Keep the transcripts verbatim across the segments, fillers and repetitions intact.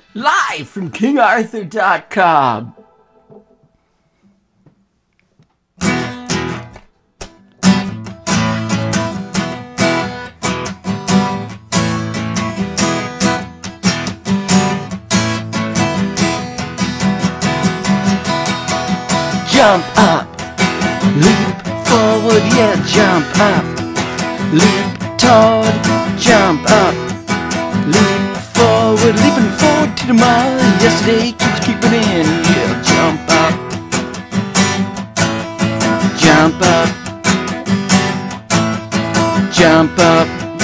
Live from King Arthur dot com. Jump up, leap forward, yeah, jump up, leap toward, jump up, leap forward, leaping forward to tomorrow. Yesterday keeps creeping in, yeah, jump up, jump up, jump up,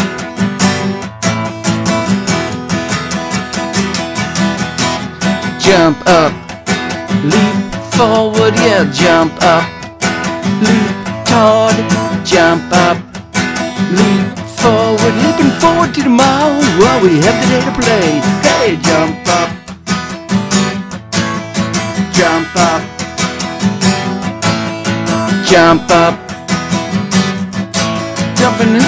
jump up, leap forward, yeah, jump up, leap toward, jump up, leap forward, leaping forward to tomorrow while we have the day to play. Hey, jump up, jump up, jump up, jumping,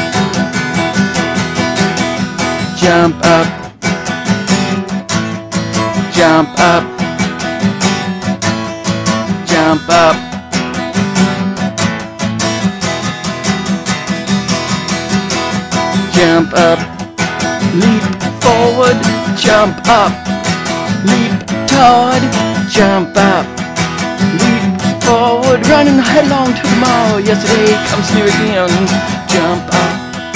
jump up, jump up, jump up, jump up, leap forward, jump up, leap toward, jump up, leap forward, running headlong to tomorrow. Yesterday comes near again. Jump up,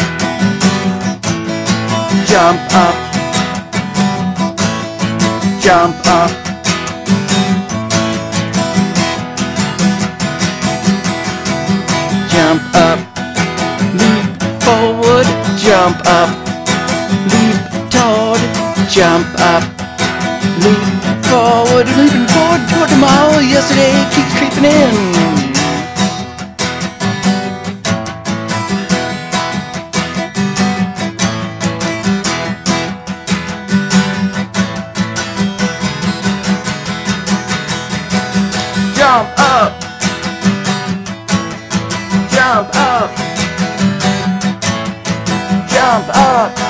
jump up, jump up, jump up, leap forward, jump up, leap toward, jump up, leap forward, leaping forward toward tomorrow. Yesterday keeps creeping in. Jump up, jump up, jump up.